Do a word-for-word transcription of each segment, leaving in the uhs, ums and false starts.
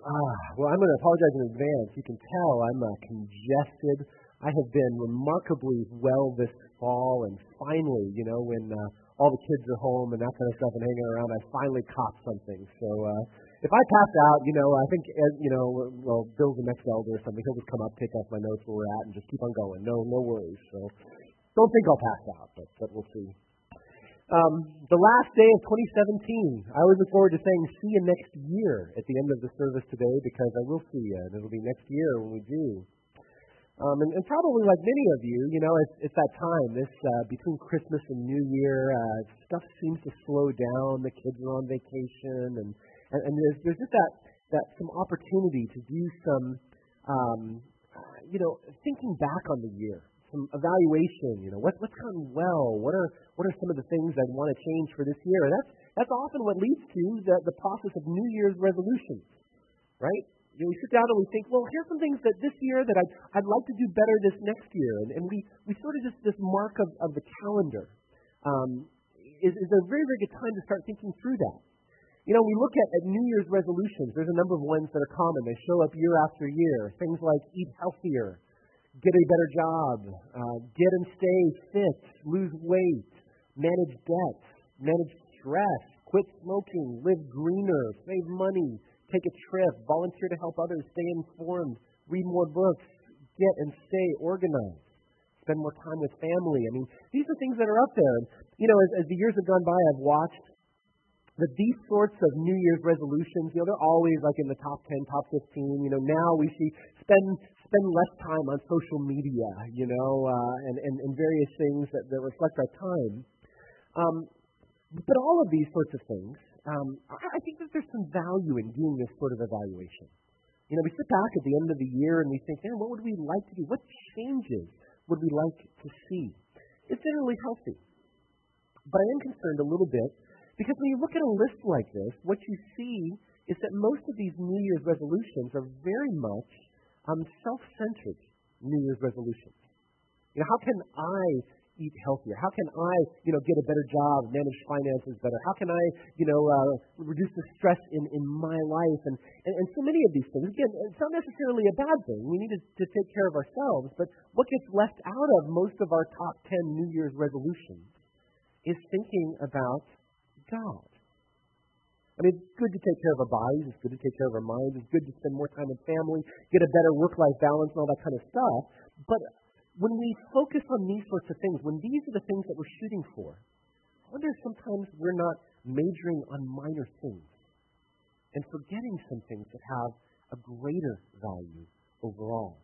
Ah, well, I'm going to apologize in advance. You can tell I'm uh, congested. I have been remarkably well this fall, and finally, you know, when uh, all the kids are home and that kind of stuff and hanging around, I finally caught something. So uh, if I pass out, you know, I think, uh, you know, well, Bill's the next elder or something. He'll just come up, take off my notes where we're at, and just keep on going. No, no worries. So don't think I'll pass out, but, but we'll see. Um, the last day of twenty seventeen. I always look forward to saying see you next year at the end of the service today, because I will see you, and it'll be next year when we do. Um, and, and probably like many of you, you know, it's, it's that time, this uh, between Christmas and New Year, uh, stuff seems to slow down. The kids are on vacation, and, and, and there's, there's just that, that some opportunity to do some, um, you know, thinking back on the year. Some evaluation, you know, what, what's gone well? What are what are some of the things I want to change for this year? And that's that's often what leads to the, the process of New Year's resolutions, right? You know, we sit down and we think, well, here's some things that this year that I'd, I'd like to do better this next year, and, and we, we sort of just this mark of, of the calendar um, is, is a very very good time to start thinking through that. You know, we look at, at New Year's resolutions. There's a number of ones that are common. They show up year after year. Things like eat healthier, get a better job, uh, get and stay fit, lose weight, manage debts, manage stress, quit smoking, live greener, save money, take a trip, volunteer to help others, stay informed, read more books, get and stay organized, spend more time with family. I mean, these are things that are up there. And, you know, as, as the years have gone by, I've watched that these sorts of New Year's resolutions, you know, they're always like in the top ten, top fifteen. You know, now we see spend spend less time on social media, you know, uh, and, and, and various things that, that reflect our time. Um, but all of these sorts of things, um, I, I think that there's some value in doing this sort of evaluation. You know, we sit back at the end of the year and we think, man, what would we like to do? What changes would we like to see? It's generally healthy. But I am concerned a little bit, because when you look at a list like this, what you see is that most of these New Year's resolutions are very much um, self-centered New Year's resolutions. You know, how can I eat healthier? How can I, you know, get a better job, manage finances better? How can I, you know, uh, reduce the stress in, in my life? And, and, and so many of these things, again, it's not necessarily a bad thing. We need to, to take care of ourselves. But what gets left out of most of our top ten New Year's resolutions is thinking about God. I mean, it's good to take care of our bodies. It's good to take care of our minds. It's good to spend more time with family, get a better work-life balance and all that kind of stuff. But when we focus on these sorts of things, when these are the things that we're shooting for, I wonder if sometimes we're not majoring on minor things and forgetting some things that have a greater value overall.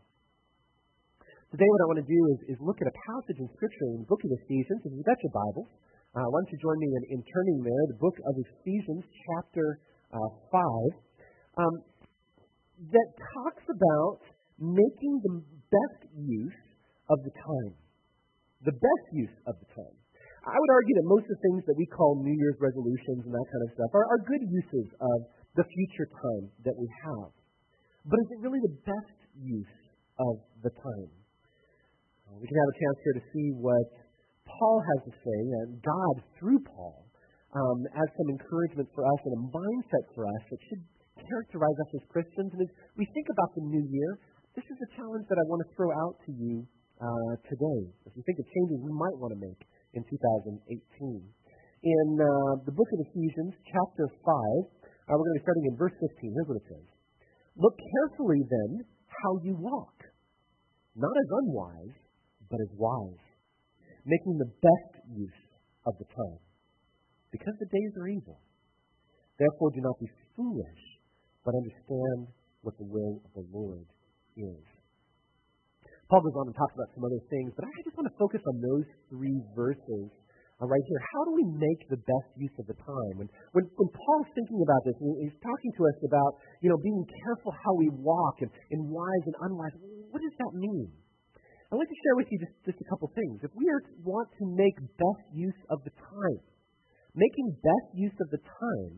Today what I want to do is, is look at a passage in Scripture in the book of Ephesians. If you've got your Bibles, Uh, why don't you join me in, in turning there, the book of Ephesians, chapter uh, five, um, that talks about making the best use of the time. The best use of the time. I would argue that most of the things that we call New Year's resolutions and that kind of stuff are, are good uses of the future time that we have. But is it really the best use of the time? Uh, we can have a chance here to see what Paul has to say, and God, through Paul, um, as some encouragement for us and a mindset for us that should characterize us as Christians. And as we think about the new year, this is a challenge that I want to throw out to you uh, today, as we think of changes we might want to make in two thousand eighteen. In uh, the book of Ephesians, chapter five, uh, we're going to be starting in verse fifteen. Here's what it says. Look carefully then how you walk, not as unwise, but as wise, making the best use of the time, because the days are evil. Therefore, do not be foolish, but understand what the will of the Lord is. Paul goes on and talks about some other things, but I just want to focus on those three verses uh, right here. How do we make the best use of the time? When, when, when Paul's thinking about this, he's talking to us about, you know, being careful how we walk and, and wise and unwise. What does that mean? I'd like to share with you just, just a couple things. If we are, want to make best use of the time, making best use of the time,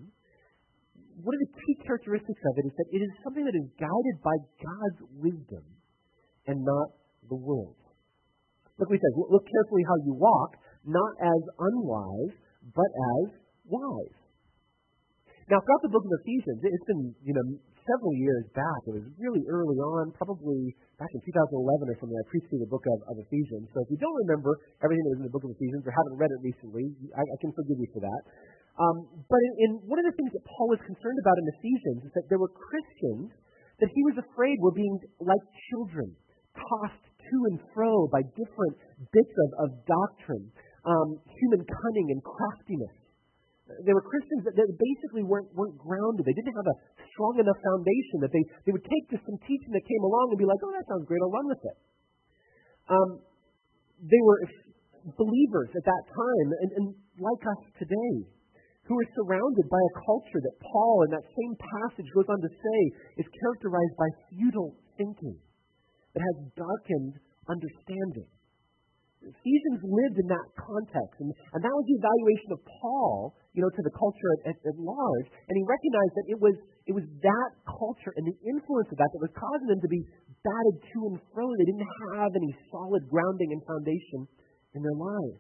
one of the key characteristics of it is that it is something that is guided by God's wisdom and not the world. Look what he says, look carefully how you walk, not as unwise, but as wise. Now, throughout the book of Ephesians, it's been, you know, several years back, it was really early on, probably back in two thousand eleven or something, I preached through the book of, of Ephesians. So if you don't remember everything that was in the book of Ephesians or haven't read it recently, I, I can forgive you for that. Um, but in, in one of the things that Paul was concerned about in Ephesians is that there were Christians that he was afraid were being like children, tossed to and fro by different bits of, of doctrine, um, human cunning and craftiness. There were Christians that, that basically weren't, weren't grounded. They didn't have a strong enough foundation that they, they would take just some teaching that came along and be like, oh, that sounds great, I'll run with it. Um, they were believers at that time, and, and like us today, who are surrounded by a culture that Paul in that same passage goes on to say is characterized by futile thinking that has darkened understanding. Ephesians lived in that context, and, and that was the evaluation of Paul, you know, to the culture at, at, at large, and he recognized that it was it was that culture and the influence of that that was causing them to be batted to and fro. They didn't have any solid grounding and foundation in their lives.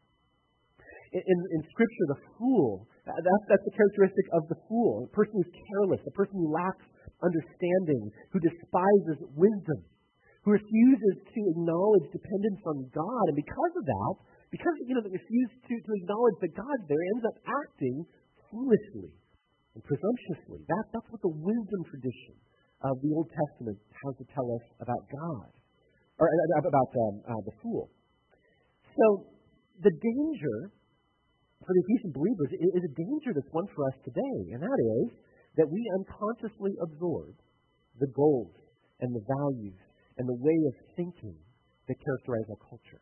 In, in, in Scripture, the fool, that's, that's the characteristic of the fool, a person who's careless, a person who lacks understanding, who despises wisdom, who refuses to acknowledge dependence on God. And because of that, because you know, they refuse to, to acknowledge that God's there, ends up acting foolishly and presumptuously. That, that's what the wisdom tradition of the Old Testament has to tell us about God, or uh, about um, uh, the fool. So the danger for the Ephesian believers is a danger that's one for us today, and that is that we unconsciously absorb the goals and the values and the way of thinking that characterize our culture.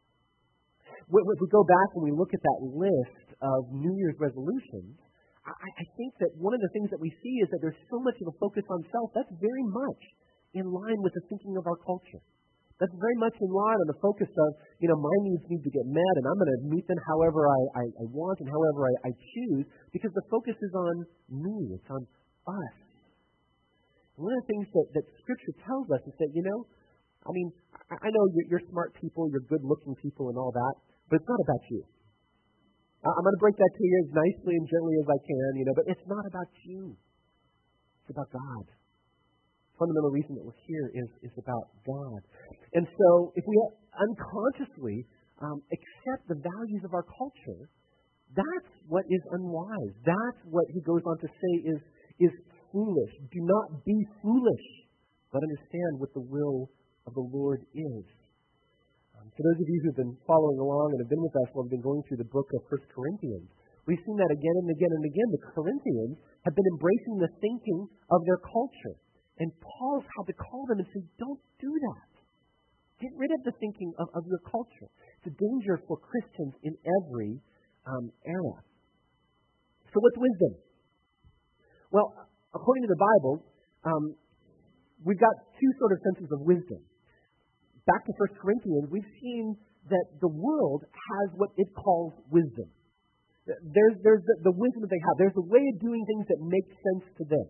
If we go back and we look at that list of New Year's resolutions, I think that one of the things that we see is that there's so much of a focus on self. That's very much in line with the thinking of our culture. That's very much in line on the focus of, you know, my needs need to get met, and I'm going to meet them however I, I, I want and however I, I choose, because the focus is on me. It's on us. One of the things that, that Scripture tells us is that, you know, I mean, I know you're, you're smart people, you're good-looking people and all that, but it's not about you. I'm going to break that to you as nicely and gently as I can, you know, but it's not about you. It's about God. The fundamental reason that we're here is, is about God. And so if we unconsciously um, accept the values of our culture, that's what is unwise. That's what he goes on to say is, is foolish. Do not be foolish, but understand what the will of the Lord is. Um, for those of you who have been following along and have been with us while we've been going through the book of First Corinthians, we've seen that again and again and again. The Corinthians have been embracing the thinking of their culture. And Paul's had to call them and say, don't do that. Get rid of the thinking of, of your culture. It's a danger for Christians in every um, era. So what's wisdom? Well, according to the Bible, um, we've got two sort of senses of wisdom. Back to First Corinthians, we've seen that the world has what it calls wisdom. There's, there's the, the wisdom that they have. There's a way of doing things that makes sense to them.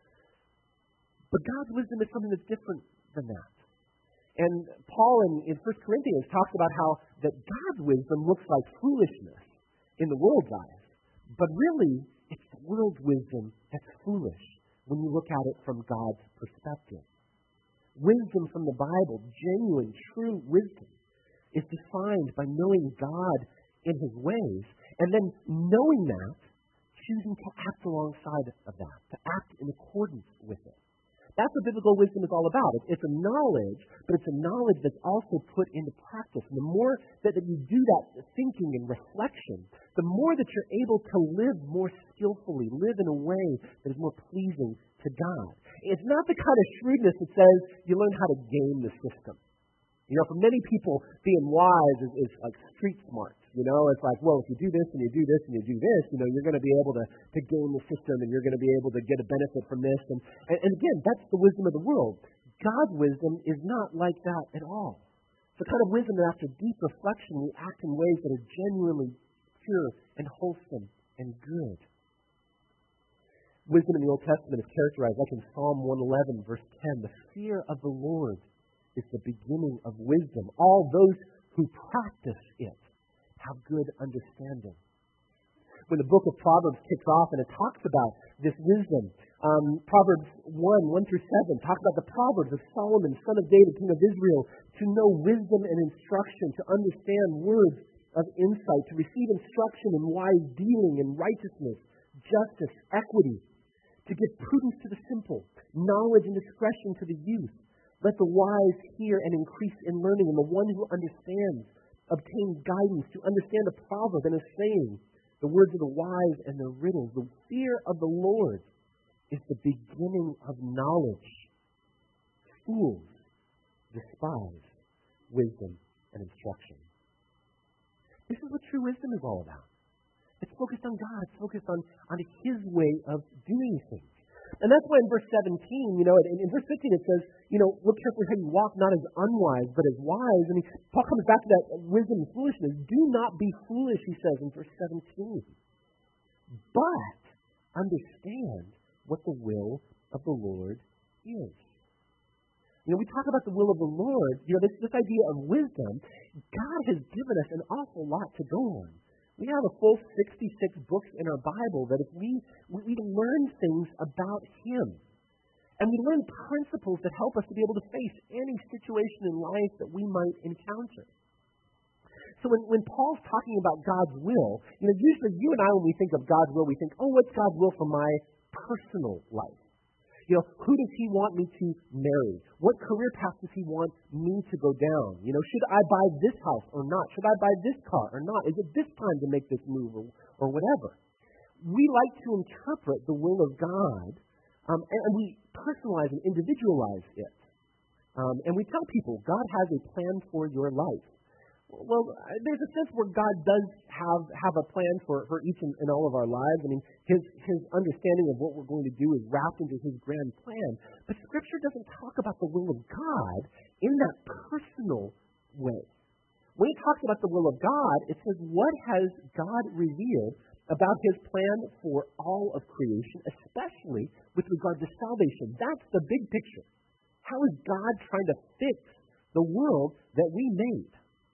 But God's wisdom is something that's different than that. And Paul in, in First Corinthians talks about how that God's wisdom looks like foolishness in the world's eyes. But really, it's the world's wisdom that's foolish when you look at it from God's perspective. Wisdom from the Bible, genuine, true wisdom, is defined by knowing God in His ways, and then knowing that, choosing to act alongside of that, to act in accordance with it. That's what biblical wisdom is all about. It's, it's a knowledge, but it's a knowledge that's also put into practice. And the more that, that you do that thinking and reflection, the more that you're able to live more skillfully, live in a way that is more pleasing to God. It's not the kind of shrewdness that says you learn how to game the system. You know, for many people, being wise is, is like street smart. You know, it's like, well, if you do this and you do this and you do this, you know, you're going to be able to, to game the system and you're going to be able to get a benefit from this. And, and, and again, that's the wisdom of the world. God's wisdom is not like that at all. It's the kind of wisdom that after deep reflection, we act in ways that are genuinely pure and wholesome and good. Wisdom in the Old Testament is characterized, like in Psalm one eleven, verse ten, the fear of the Lord is the beginning of wisdom. All those who practice it have good understanding. When the book of Proverbs kicks off and it talks about this wisdom. Um, Proverbs one, one through seven, talks about the Proverbs of Solomon, son of David, king of Israel, to know wisdom and instruction, to understand words of insight, to receive instruction in wise dealing and righteousness, justice, equity, to give prudence to the simple, knowledge and discretion to the youth. Let the wise hear and increase in learning, and the one who understands obtain guidance, to understand a proverb and a saying, the words of the wise and their riddles. The fear of the Lord is the beginning of knowledge. Fools despise wisdom and instruction. This is what true wisdom is all about. It's focused on God. It's focused on, on His way of doing things. And that's why in verse seventeen, you know, in, in verse fifteen it says, you know, look carefully how you walk, not as unwise, but as wise. And he, Paul comes back to that wisdom and foolishness. Do not be foolish, he says in verse seventeen. But understand what the will of the Lord is. You know, we talk about the will of the Lord, you know, this, this idea of wisdom. God has given us an awful lot to go on. We have a full sixty-six books in our Bible that if we, we, we learn things about Him. And we learn principles that help us to be able to face any situation in life that we might encounter. So when, when Paul's talking about God's will, you know, usually you and I, when we think of God's will, we think, oh, what's God's will for my personal life? You know, who does He want me to marry? What career path does He want me to go down? You know, should I buy this house or not? Should I buy this car or not? Is it this time to make this move or, or whatever? We like to interpret the will of God, um, and, and we personalize and individualize it. Um, and we tell people, God has a plan for your life. Well, there's a sense where God does have, have a plan for, for each and, and all of our lives. I mean, his, his understanding of what we're going to do is wrapped into His grand plan. But Scripture doesn't talk about the will of God in that personal way. When it talks about the will of God, it says, what has God revealed about His plan for all of creation, especially with regard to salvation? That's the big picture. How is God trying to fix the world that we made?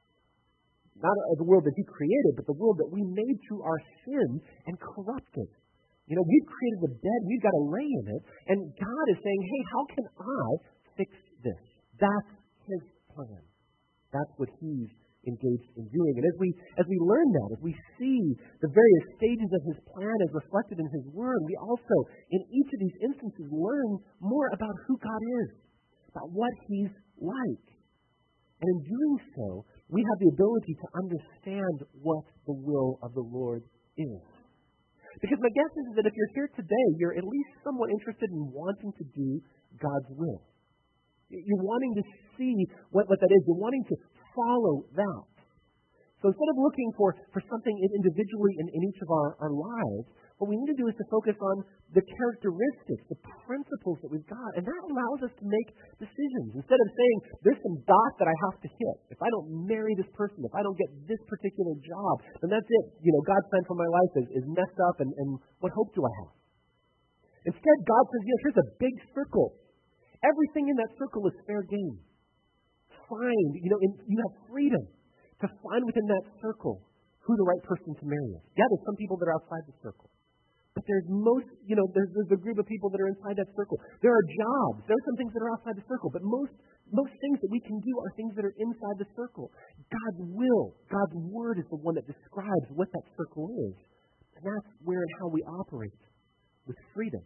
Not the world that He created, but the world that we made through our sin and corrupted. You know, we've created a bed, we've got to lay in it, and God is saying, hey, how can I fix this? That's His plan. That's what He's engaged in doing. And as we as we learn that, as we see the various stages of His plan as reflected in His Word, we also, in each of these instances, learn more about who God is, about what He's like. And in doing so, we have the ability to understand what the will of the Lord is. Because my guess is that if you're here today, you're at least somewhat interested in wanting to do God's will. You're wanting to see what, what that is. You're wanting to follow that. So instead of looking for, for something individually in, in each of our, our lives, what we need to do is to focus on the characteristics, the principles that we've got. And that allows us to make decisions. Instead of saying, there's some dot that I have to hit. If I don't marry this person, if I don't get this particular job, then that's it. You know, God's plan for my life is, is messed up, and, and what hope do I have? Instead, God says, you know, here's a big circle. Everything in that circle is fair game. Find, you know, in, you have freedom to find within that circle who the right person to marry is. Yeah, there's some people that are outside the circle. But there's most, you know, there's, there's a group of people that are inside that circle. There are jobs. There are some things that are outside the circle. But most, most things that we can do are things that are inside the circle. God's will, God's Word is the one that describes what that circle is. And that's where and how we operate with freedom.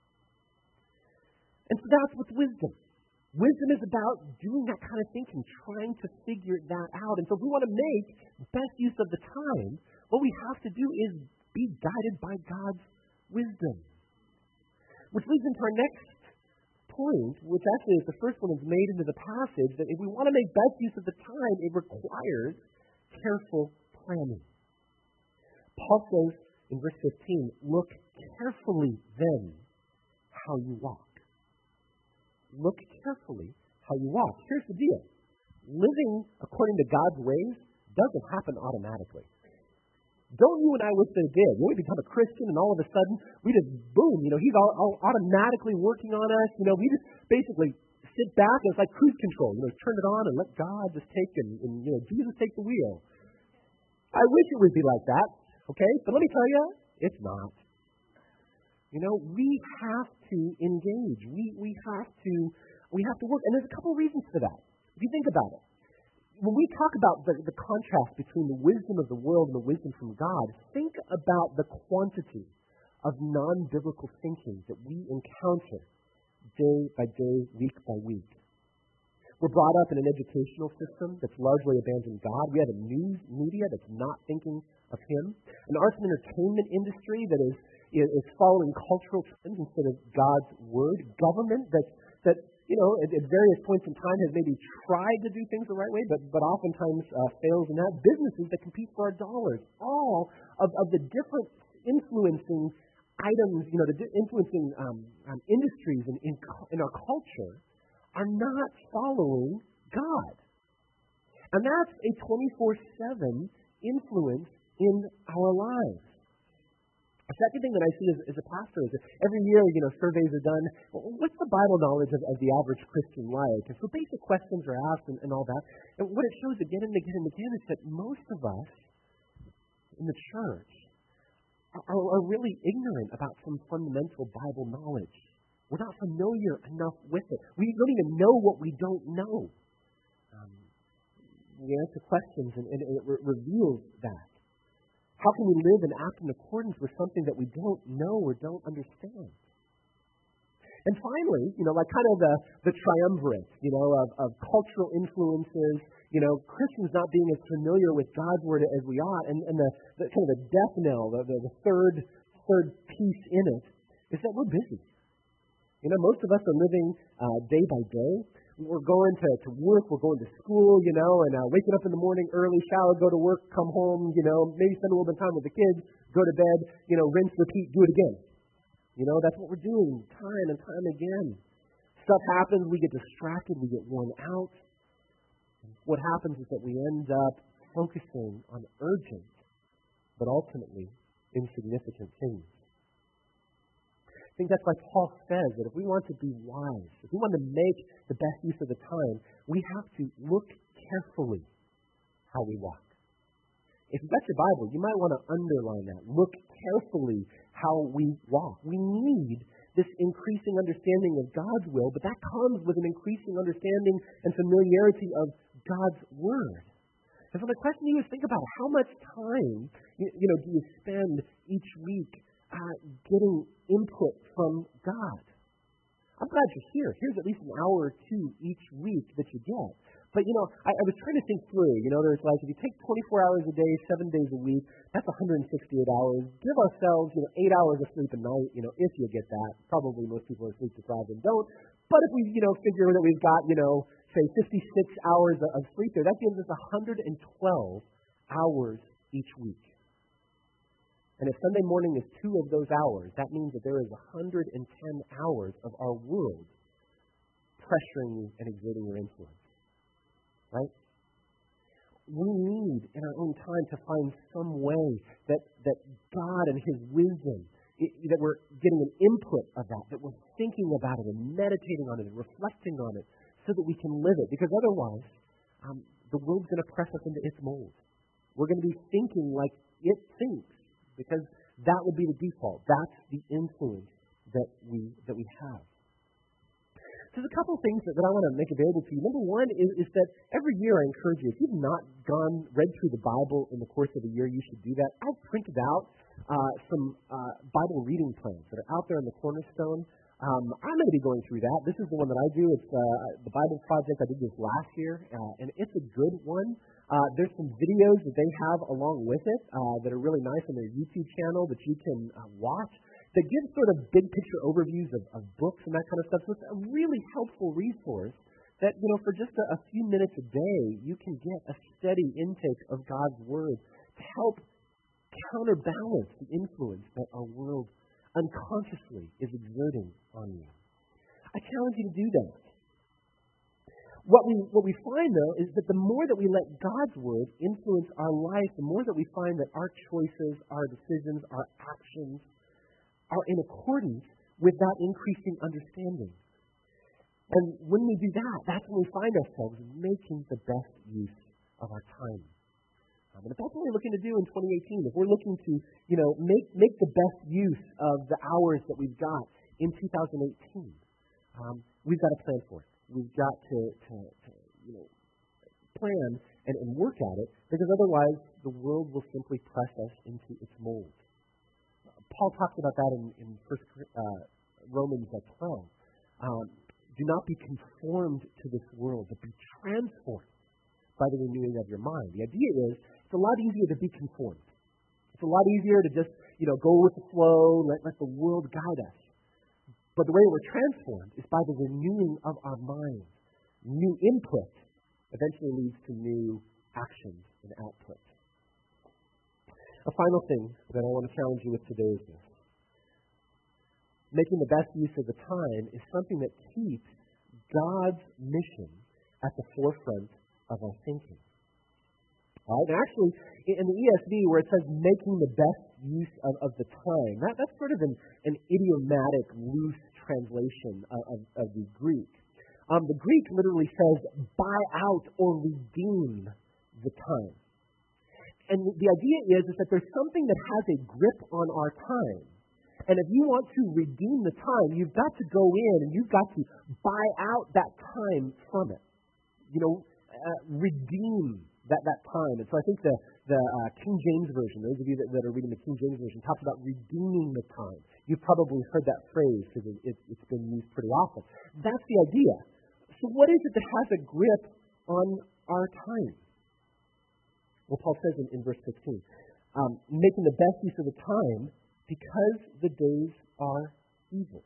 And so that's with wisdom. Wisdom is about doing that kind of thinking, trying to figure that out. And so if we want to make best use of the time, what we have to do is be guided by God's wisdom. Which leads into our next point, which actually is the first one that's made into the passage, that if we want to make best use of the time, it requires careful planning. Paul says in verse fifteen, look carefully then how you walk. Look carefully how you walk. Here's the deal. Living according to God's ways doesn't happen automatically. Don't you and I wish that it did? When we become a Christian and all of a sudden, we just, boom, you know, He's all, all automatically working on us. You know, we just basically sit back and it's like cruise control. You know, turn it on and let God just take and, and you know, Jesus take the wheel. I wish it would be like that, okay? But let me tell you, it's not. You know, we have to engage. We we have to we have to work. And there's a couple reasons for that. If you think about it. When we talk about the, the contrast between the wisdom of the world and the wisdom from God, think about the quantity of non-biblical thinking that we encounter day by day, week by week. We're brought up in an educational system that's largely abandoned God. We have a news media that's not thinking of Him. An arts and entertainment industry that is, is following cultural trends instead of God's Word. Government that's, that, you know, at, at various points in time has maybe tried to do things the right way, but, but oftentimes uh, fails in that. Businesses that compete for our dollars. All of, of the different influencing items, you know, the di- influencing um, um, industries in, in, in our culture are not following God. And that's a twenty-four seven influence in our lives. A second thing that I see as, as a pastor is that every year, you know, surveys are done. Well, what's the Bible knowledge of, of the average Christian like? And so basic questions are asked and, and all that. And what it shows again and again and again is that most of us in the church are, are really ignorant about some fundamental Bible knowledge. We're not familiar enough with it. We don't even know what we don't know. Um, we answer questions and, and it re- reveals that. How can we live and act in accordance with something that we don't know or don't understand? And finally, you know, like kind of the, the triumvirate, you know, of, of cultural influences, you know, Christians not being as familiar with God's Word as we are, and, and the, the kind of the death knell, the, the, the third third piece in it, is that we're busy. You know, most of us are living uh, day by day. We're going to, to work, we're going to school, you know, and uh, waking up in the morning early, shower, go to work, come home, you know, maybe spend a little bit of time with the kids, go to bed, you know, rinse, repeat, do it again. You know, that's what we're doing time and time again. Stuff happens, we get distracted, we get worn out. What happens is that we end up focusing on urgent, but ultimately insignificant things. I think that's why Paul says that if we want to be wise, if we want to make the best use of the time, we have to look carefully how we walk. If you've got your Bible, you might want to underline that. Look carefully how we walk. We need this increasing understanding of God's will, but that comes with an increasing understanding and familiarity of God's Word. And so the question you is think about, how much time you, you know, do you spend each week uh, getting input from God? I'm glad you're here. Here's at least an hour or two each week that you get. But, you know, I, I was trying to think through, you know, there's like, if you take twenty-four hours a day, seven days a week, that's one hundred sixty-eight hours. Give ourselves, you know, eight hours of sleep a night, you know, if you get that. Probably most people are sleep deprived and don't. But if we, you know, figure that we've got, you know, say fifty-six hours of sleep there, that gives us one hundred twelve hours each week. And if Sunday morning is two of those hours, that means that there is one hundred ten hours of our world pressuring you and exerting your influence. Right? We need, in our own time, to find some way that, that God and His wisdom, it, that we're getting an input of that, that we're thinking about it and meditating on it and reflecting on it so that we can live it. Because otherwise, um, the world's going to press us into its mold. We're going to be thinking like it thinks, because that would be the default. That's the influence that we that we have. There's a couple of things that, that I want to make available to you. Number one is, is that every year I encourage you, if you've not gone, read through the Bible in the course of a year, you should do that. I've printed out uh, some uh, Bible reading plans that are out there on the Cornerstone. Um, I'm going to be going through that. This is the one that I do. It's uh, the Bible Project. I did this last year, uh, and it's a good one. Uh, there's some videos that they have along with it uh, that are really nice on their YouTube channel that you can uh, watch, that give sort of big picture overviews of, of books and that kind of stuff. So it's a really helpful resource that, you know, for just a, a few minutes a day, you can get a steady intake of God's Word to help counterbalance the influence that our world unconsciously is exerting on you. I challenge you to do that. What we what we find, though, is that the more that we let God's Word influence our life, the more that we find that our choices, our decisions, our actions are in accordance with that increasing understanding. And when we do that, that's when we find ourselves making the best use of our time. Um, and if that's what we're looking to do in twenty eighteen, if we're looking to, you know, make make the best use of the hours that we've got in two thousand eighteen, um, we've got to plan for it. We've got to, to, to you know, plan and, and work at it, because otherwise the world will simply press us into its mold. Paul talks about that in, in First uh, Romans twelve. Um, do not be conformed to this world, but be transformed by the renewing of your mind. The idea is it's a lot easier to be conformed. It's a lot easier to just, you know, go with the flow, let, let the world guide us. But the way we're transformed is by the renewing of our mind. New input eventually leads to new actions and output. A final thing that I want to challenge you with today is this. Making the best use of the time is something that keeps God's mission at the forefront of our thinking. All right? And actually, in the E S V, where it says making the best use of, of the time, that, that's sort of an, an idiomatic, loose translation of, of, of the Greek. Um, the Greek literally says buy out or redeem the time. And the idea is, is that there's something that has a grip on our time. And if you want to redeem the time, you've got to go in and you've got to buy out that time from it. You know, uh, redeem that, that time. And so I think the, the uh, King James Version, those of you that, that are reading the King James Version, talks about redeeming the time. You've probably heard that phrase because it, it, it's been used pretty often. That's the idea. So what is it that has a grip on our time? Well, Paul says in, in verse sixteen, um, making the best use of the time because the days are evil.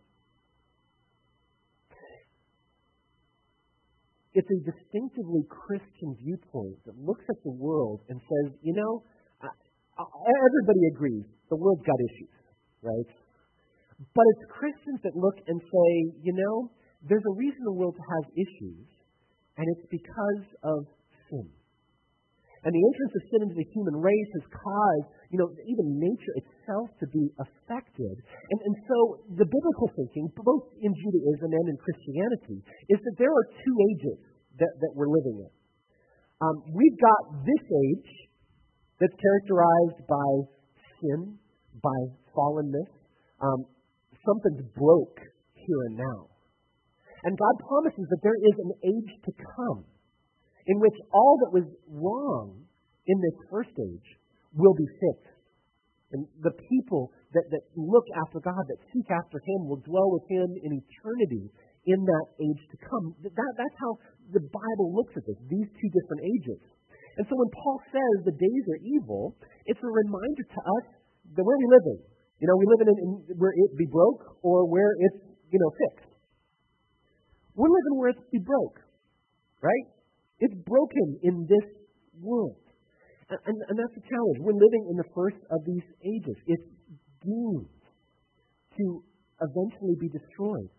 It's a distinctively Christian viewpoint that looks at the world and says, you know, uh, everybody agrees the world's got issues, right? But it's Christians that look and say, you know, there's a reason the world has issues, and it's because of sin. And the entrance of sin into the human race has caused, you know, even nature itself to be affected. And, and so the biblical thinking, both in Judaism and in Christianity, is that there are two ages that, that we're living in. Um, we've got this age that's characterized by sin, by fallenness. Um, something's broke here and now. And God promises that there is an age to come in which all that was wrong in this first age will be fixed. And the people that, that look after God, that seek after Him, will dwell with Him in eternity in that age to come. That, that's how the Bible looks at this, these two different ages. And so when Paul says the days are evil, it's a reminder to us that where we live in. You know, we live in, in where it be broke or where it's, you know, fixed. We're living where it's be broke, right? It's broken in this world. And, and, and that's the challenge. We're living in the first of these ages. It's doomed to eventually be destroyed.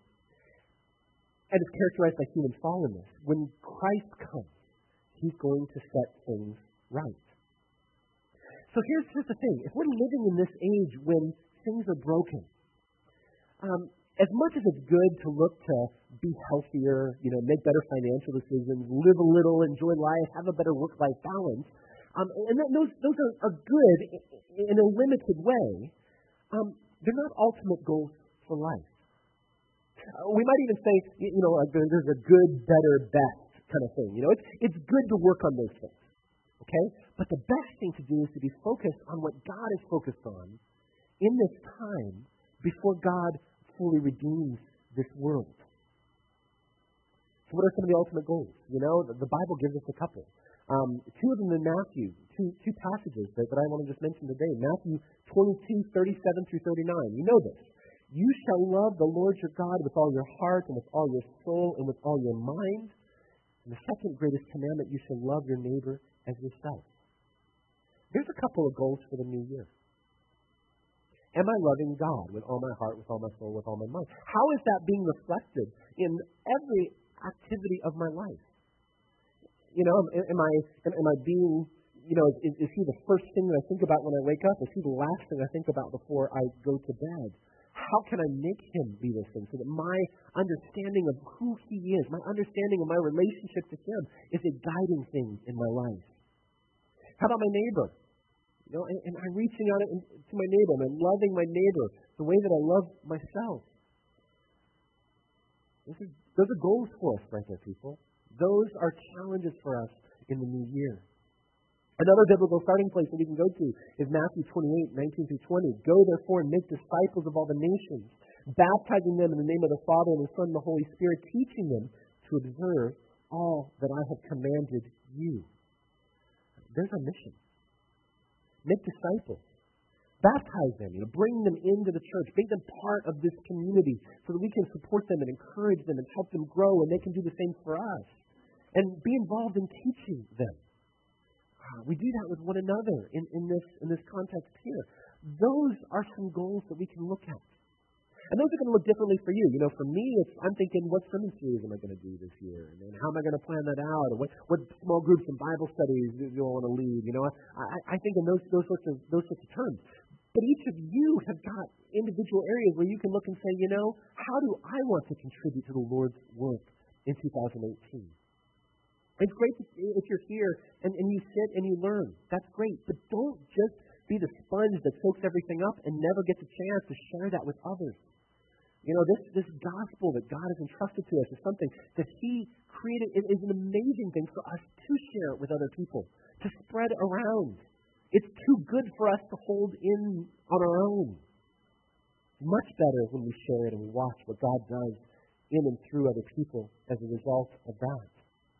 And it's characterized by human fallenness. When Christ comes, He's going to set things right. So here's, here's the thing. If we're living in this age when things are broken, um, as much as it's good to look to be healthier, you know, make better financial decisions, live a little, enjoy life, have a better work-life balance, um, and that, those those are, are good in a limited way, um, they're not ultimate goals for life. Uh, we might even say, you know, like there's a good, better, best kind of thing. You know, it's it's good to work on those things, okay? But the best thing to do is to be focused on what God is focused on in this time before God fully redeems this world. So what are some of the ultimate goals? You know, the, the Bible gives us a couple. Um, two of them in Matthew, two two passages that, that I want to just mention today. Matthew twenty-two, thirty-seven through thirty-nine. You know this. You shall love the Lord your God with all your heart and with all your soul and with all your mind. And the second greatest commandment, you shall love your neighbor as yourself. Here's a couple of goals for the new year. Am I loving God with all my heart, with all my soul, with all my mind? How is that being reflected in every activity of my life? You know, am I am I being, you know, is, is He the first thing that I think about when I wake up? Is He the last thing I think about before I go to bed? How can I make Him be this thing so that my understanding of who He is, my understanding of my relationship to Him is a guiding thing in my life? How about my neighbor? You know, and, and I'm reaching out to my neighbor, and I'm loving my neighbor the way that I love myself. This is, those are goals for us right there, people. Those are challenges for us in the new year. Another biblical starting place that we can go to is Matthew twenty-eight, nineteen through twenty. Go therefore and make disciples of all the nations, baptizing them in the name of the Father and the Son and the Holy Spirit, teaching them to observe all that I have commanded you. There's our mission. Make disciples. Baptize them, you know, bring them into the church, make them part of this community so that we can support them and encourage them and help them grow, and they can do the same for us. And be involved in teaching them. Uh, we do that with one another in, in this in this context here. Those are some goals that we can look at. And those are going to look differently for you. You know, for me, it's, I'm thinking, what sermon series am I going to do this year? And how am I going to plan that out? Or what, what small groups and Bible studies do you want to lead? You know, I, I think in those those sorts of those sorts of terms. But each of you have got individual areas where you can look and say, you know, how do I want to contribute to the Lord's work in two thousand eighteen? It's great if you're here and, and you sit and you learn. That's great. But don't just be the sponge that soaks everything up and never gets a chance to share that with others. You know, this, this gospel that God has entrusted to us is something that He created. It is an amazing thing for us to share it with other people, to spread around. It's too good for us to hold in on our own. Much better when we share it and we watch what God does in and through other people as a result of that.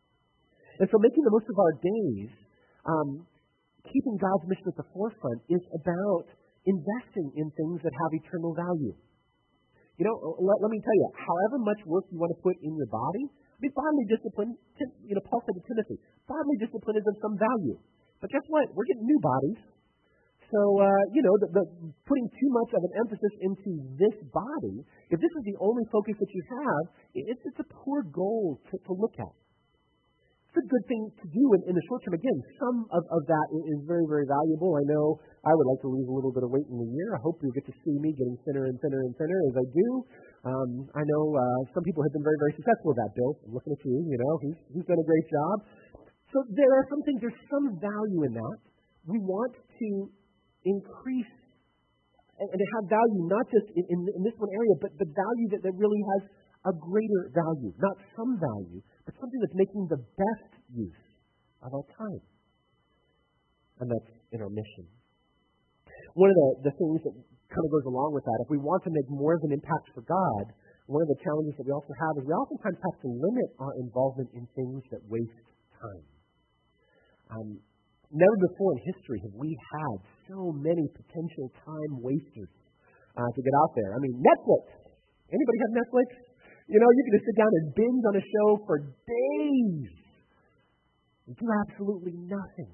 And so making the most of our days, um, keeping God's mission at the forefront is about investing in things that have eternal value. You know, let, let me tell you, however much work you want to put in your body, I mean, bodily discipline, you know, Paul said to Timothy, bodily discipline is of some value. But guess what? We're getting new bodies. So, uh, you know, the, the, putting too much of an emphasis into this body, if this is the only focus that you have, it's, it's a poor goal to, to look at. It's a good thing to do in, in the short term. Again, some of, of that is very, very valuable. I know I would like to lose a little bit of weight in the year. I hope you'll get to see me getting thinner and thinner and thinner as I do. Um, I know uh, some people have been very, very successful with that, Bill. I'm looking at you. You know, he's, he's done a great job. So there are some things, there's some value in that. We want to increase and, and to have value not just in, in, in this one area, but the value that, that really has a greater value. Not some value, but something that's making the best use of our time. And that's in our mission. One of the, the things that kind of goes along with that, if we want to make more of an impact for God, one of the challenges that we also have is we oftentimes have to limit our involvement in things that waste time. Um, never before in history have we had so many potential time wasters uh, to get out there. I mean, Netflix. Anybody have Netflix? You know, you can just sit down and binge on a show for days and do absolutely nothing.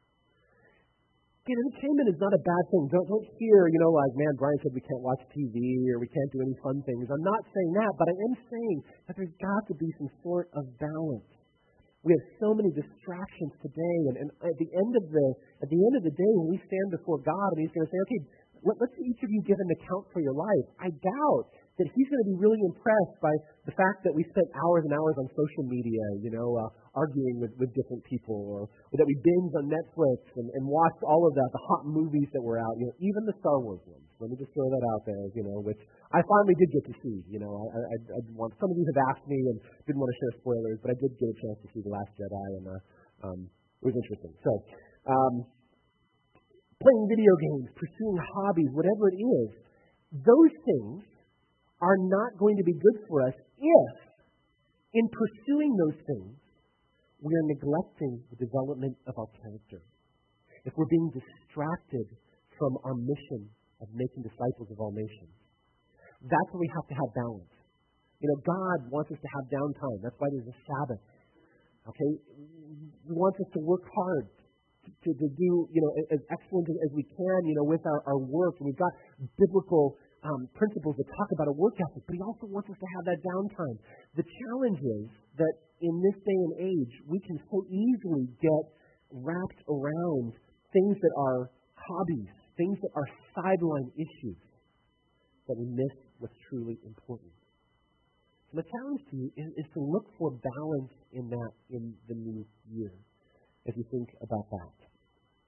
Again, entertainment is not a bad thing. Don't, don't hear, you know, like, man, Brian said we can't watch T V or we can't do any fun things. I'm not saying that, but I am saying that there's got to be some sort of balance. We have so many distractions today, and, and at the end of the at the end of the day, when we stand before God and He's going to say, okay, let, let's each of you give an account for your life. I doubt that He's going to be really impressed by the fact that we spent hours and hours on social media, you know, uh, arguing with, with different people, or, or that we binged on Netflix and, and watched all of that, the hot movies that were out, you know, even the Star Wars ones. Let me just throw that out there, you know, which I finally did get to see. You know, I, I, I want, some of you have asked me and didn't want to share spoilers, but I did get a chance to see The Last Jedi, and uh, um, it was interesting. So, um, playing video games, pursuing hobbies, whatever it is, those things are not going to be good for us if, in pursuing those things, we are neglecting the development of our character. If we're being distracted from our mission of making disciples of all nations. That's where we have to have balance. You know, God wants us to have downtime. That's why there's a Sabbath. Okay? He wants us to work hard to, to do, you know, as excellent as we can, you know, with our, our work. And we've got biblical um, principles that talk about a work ethic, but He also wants us to have that downtime. The challenge is that in this day and age, we can so easily get wrapped around things that are hobbies, things that are sideline issues, that we miss what's truly important. And the challenge to you is, is to look for balance in that in the new year as you think about that.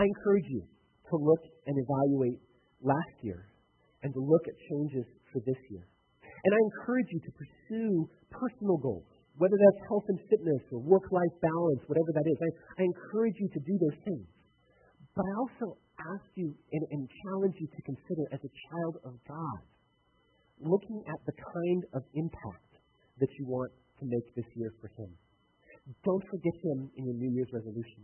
I encourage you to look and evaluate last year and to look at changes for this year. And I encourage you to pursue personal goals, whether that's health and fitness or work-life balance, whatever that is. I, I encourage you to do those things. But I also ask you and, and challenge you to consider, as a child of God, looking at the kind of impact that you want to make this year for Him. Don't forget Him in your New Year's resolutions.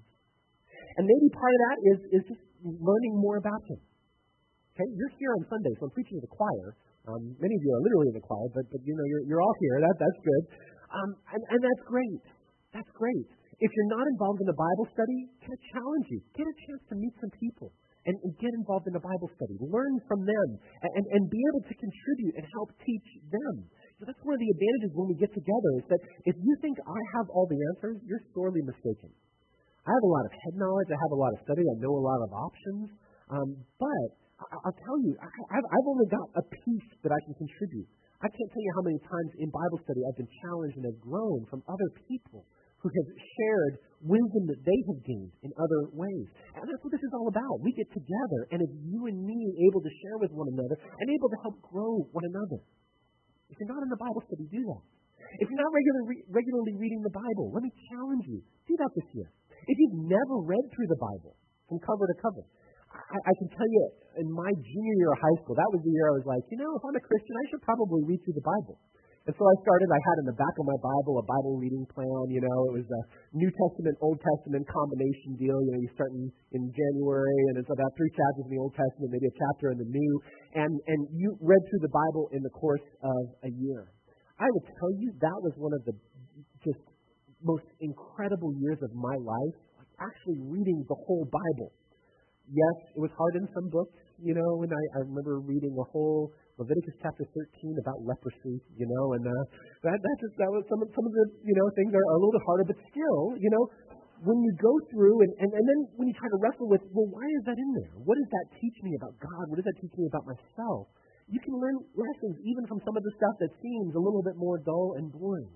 And maybe part of that is, is just learning more about Him. Okay, you're here on Sunday, so I'm preaching to the choir. Um, many of you are literally in the choir, but, but you know, you're, you're all here. That, that's good. Um, and, and that's great. That's great. If you're not involved in a Bible study, can I challenge you? Get a chance to meet some people and, and get involved in a Bible study. Learn from them and, and, and be able to contribute and help teach them. So that's one of the advantages when we get together, is that if you think I have all the answers, you're sorely mistaken. I have a lot of head knowledge. I have a lot of study. I know a lot of options. Um, but I, I'll tell you, I, I've, I've only got a piece that I can contribute. I can't tell you how many times in Bible study I've been challenged and have grown from other people who have shared wisdom that they have gained in other ways. And that's what this is all about. We get together, and if you and me are able to share with one another and able to help grow one another. If you're not in the Bible study, do that. If you're not regularly, regularly reading the Bible, let me challenge you. Do that this year. If you've never read through the Bible from cover to cover, I, I can tell you, in my junior year of high school, that was the year I was like, you know, if I'm a Christian, I should probably read through the Bible. And so I started, I had in the back of my Bible a Bible reading plan. You know, it was a New Testament, Old Testament combination deal. You know, you start in, in January, and it's about three chapters in the Old Testament, maybe a chapter in the New. And, and you read through the Bible in the course of a year. I will tell you, that was one of the just most incredible years of my life, like actually reading the whole Bible. Yes, it was hard in some books, you know, and I, I remember reading a whole Leviticus chapter thirteen about leprosy, you know, and uh, that that just that was some of some of the you know things are, are a little bit harder, but still, you know, when you go through and, and and then when you try to wrestle with, well, why is that in there? What does that teach me about God? What does that teach me about myself? You can learn lessons even from some of the stuff that seems a little bit more dull and boring.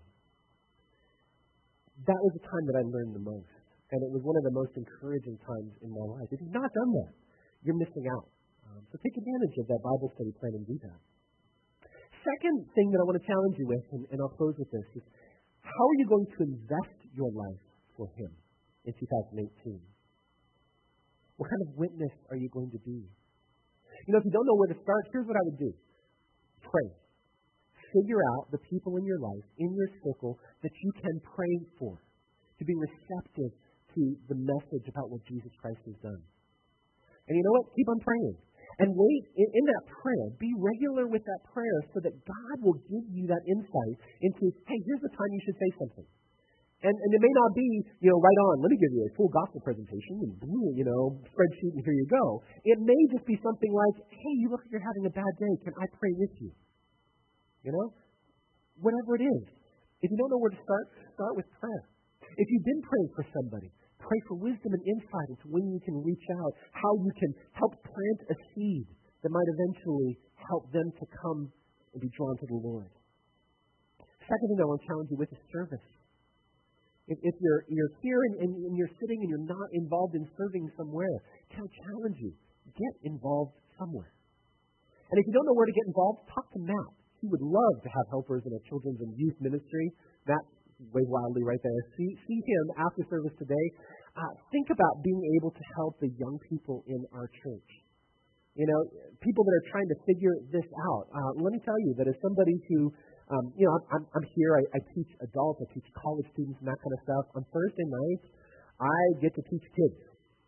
That was the time that I learned the most, and it was one of the most encouraging times in my life. If you've not done that, you're missing out. Um, so take advantage of that Bible study plan and do that. Second thing that I want to challenge you with, and, and I'll close with this, is how are you going to invest your life for Him in two thousand eighteen? What kind of witness are you going to be? You know, if you don't know where to start, here's what I would do. Pray. Figure out the people in your life, in your circle, that you can pray for, to be receptive to the message about what Jesus Christ has done. And you know what? Keep on praying. And wait in, in that prayer. Be regular with that prayer so that God will give you that insight into, hey, here's the time you should say something. And, and it may not be, you know, right on, let me give you a full gospel presentation and, you know, spreadsheet and here you go. It may just be something like, hey, you look like you're having a bad day. Can I pray with you? You know? Whatever it is. If you don't know where to start, start with prayer. If you've been praying for somebody, pray for wisdom and insight into when you can reach out, how you can help plant a seed that might eventually help them to come and be drawn to the Lord. Second thing I want to challenge you with is service. If, if you're, you're here and, and, and you're sitting and you're not involved in serving somewhere, can I challenge you? Get involved somewhere. And if you don't know where to get involved, talk to Matt. He would love to have helpers in a children's and youth ministry. Matt, wave wildly right there. See, see him after service today. Uh, think about being able to help the young people in our church. You know, people that are trying to figure this out. Uh, let me tell you that as somebody who, um, you know, I'm, I'm here, I, I teach adults, I teach college students and that kind of stuff. On Thursday nights, I get to teach kids.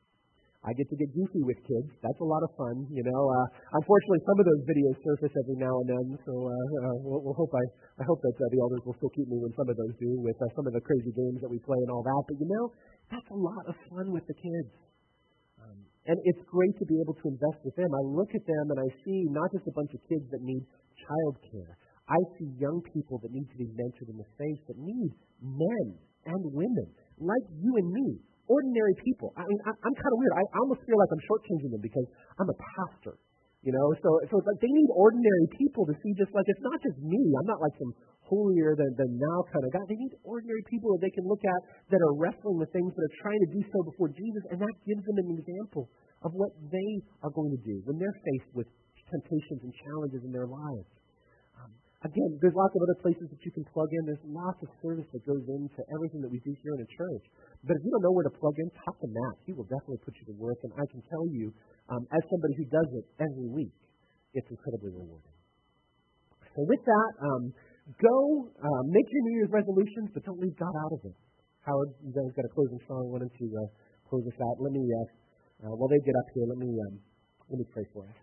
I get to get goofy with kids. That's a lot of fun, you know. Uh, unfortunately, some of those videos surface every now and then, so uh, uh, we'll, we'll hope I, I hope that uh, the elders will still keep me when some of those do, with uh, some of the crazy games that we play and all that. But you know, that's a lot of fun with the kids, um, and it's great to be able to invest with them. I look at them and I see not just a bunch of kids that need child care. I see young people that need to be mentored in the faith, that need men and women like you and me. Ordinary people. I mean, I, I'm kind of weird. I, I almost feel like I'm shortchanging them because I'm a pastor, you know. So, so it's like they need ordinary people to see. Just like it's not just me. I'm not like some holier than, than now kind of God. They need ordinary people that they can look at that are wrestling with things, that are trying to do so before Jesus, and that gives them an example of what they are going to do when they're faced with temptations and challenges in their lives. Um, again, there's lots of other places that you can plug in. There's lots of service that goes into everything that we do here in a church. But if you don't know where to plug in, talk to Matt. He will definitely put you to work, and I can tell you, um, as somebody who does it every week, it's incredibly rewarding. So with that, um, go uh, make your New Year's resolutions, but don't leave God out of it. Howard, you guys got a closing song. I wanted to uh, close us out. Let me, uh, uh, while they get up here, let me um, let me pray for us.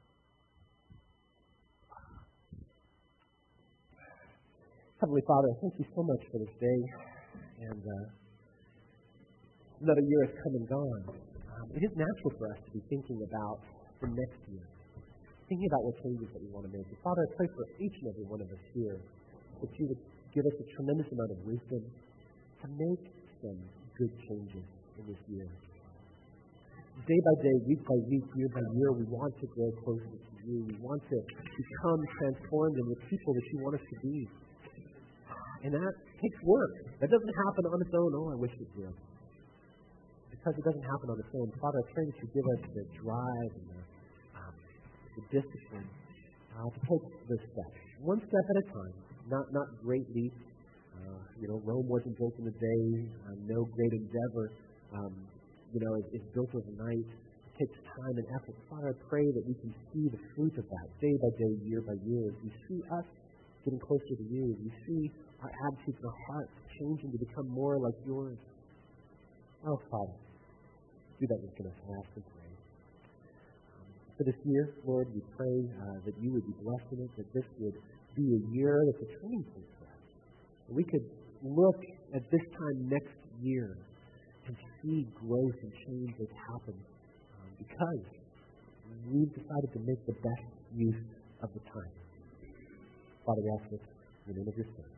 Heavenly Father, thank you so much for this day, and uh, another year has come and gone. Um, it is natural for us to be thinking about the next year, thinking about what changes that we want to make. And Father, I pray for each and every one of us here that you would give us a tremendous amount of wisdom to make some good changes in this year. Day by day, week by week, year by year, we want to grow closer to you. We want to become transformed into the people that you want us to be. And that takes work. That doesn't happen on its own. Oh, I wish it did. Because it doesn't happen on its own. Father, I pray that you give us the drive and the, um, the discipline uh, to take those steps, one step at a time. Not not great leaps. Uh, you know, Rome wasn't built in a day. Uh, no great endeavor, um, you know, is, is built overnight. It takes time and effort. Father, I pray that we can see the fruit of that day by day, year by year. As we see us getting closer to you, as we see our attitudes and our hearts changing to become more like yours. Oh, Father, do that within us, I ask and pray. Um, for this year, Lord, we pray uh, that you would be blessed in it, that this would be a year that's a turning point for us. We could look at this time next year and see growth and change that's happened um, because we've decided to make the best use of the time. Father, we ask this in the name of your Son.